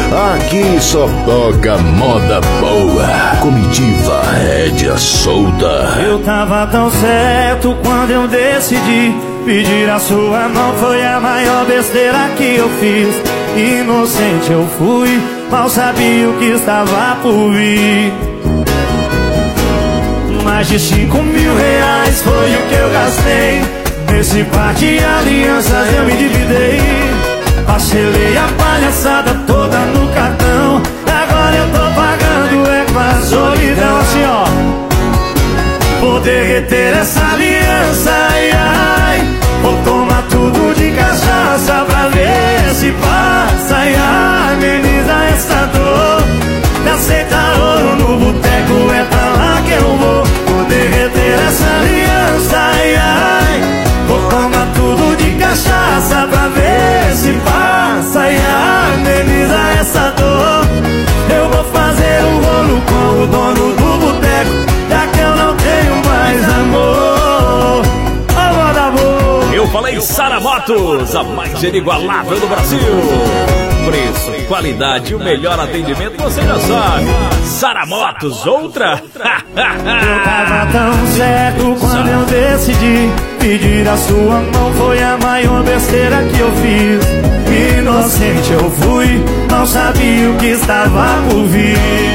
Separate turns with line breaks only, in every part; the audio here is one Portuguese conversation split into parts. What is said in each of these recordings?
Aqui só toca moda boa. Comitiva rédea solta.
Eu tava tão certo quando eu decidi pedir a sua mão. Foi a maior besteira que eu fiz. Inocente eu fui, mal sabia o que estava por vir. Mais de 5 mil reais foi o que eu gastei. Nesse par de alianças eu me endividei. Parcelei a palhaçada toda no cartão. Agora eu tô pagando com a solidão. Assim ó, vou derreter essa aliança, ai, ai. Vou tomar tudo de cachaça pra ver se passa e ameniza essa dor. Me aceitar ouro no boteco, é pra lá que eu vou. Vou derreter essa aliança, ai, ai. Vou tomar tudo de cachaça pra ver se passa e ameniza essa dor. Eu vou fazer um rolo com o dono do boteco, já que eu não tenho mais amor.
Eu falei Sara Motos, a mais inigualável do Brasil. Preço, qualidade e o melhor atendimento, você já sabe. Sara Motos, outra?
Eu tava tão certo quando eu decidi pedir a sua mão. Foi a maior besteira que eu fiz. Inocente eu fui, não sabia o que estava por vir.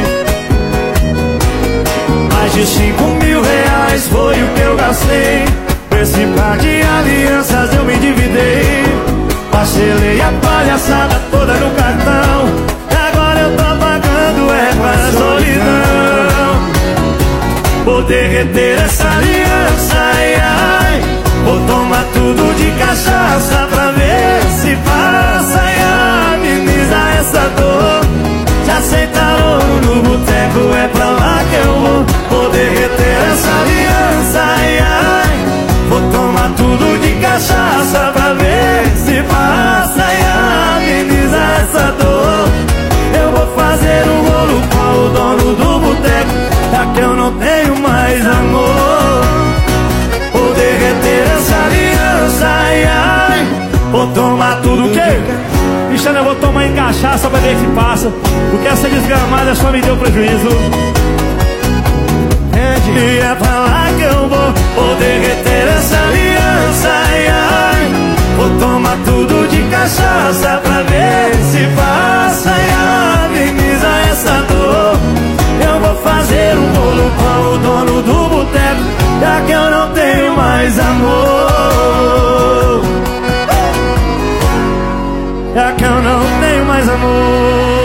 Mais de 5 mil reais foi o que eu gastei. Esse par de alianças eu me endividei. Parcelei a palhaçada toda no cartão. Agora eu tô pagando com a solidão. Vou derreter essa aliança, ai, ai. Vou tomar tudo de cachaça pra ver se passa e ameniza essa dor. Se aceitar ouro no boteco, é pra lá que eu vou. Vou derreter essa aliança, ai, ai. Vou tomar tudo de cachaça pra ver se passa e ameniza essa dor. Eu vou fazer um rolo com o dono do boteco, já que eu não tenho mais amor. Vou derreter essa aliança, ai, ai. Vou tomar tudo que... Cristiano, eu vou tomar em cachaça pra ver se passa, porque essa desgramada só me deu prejuízo. E é pra lá que eu vou derreter essa aliança, ai, ai. Vou tomar tudo de cachaça pra ver se passa e ameniza essa dor. Eu vou fazer um bolo com o dono do boteco, já que eu não tenho mais amor. Já que eu não tenho mais amor.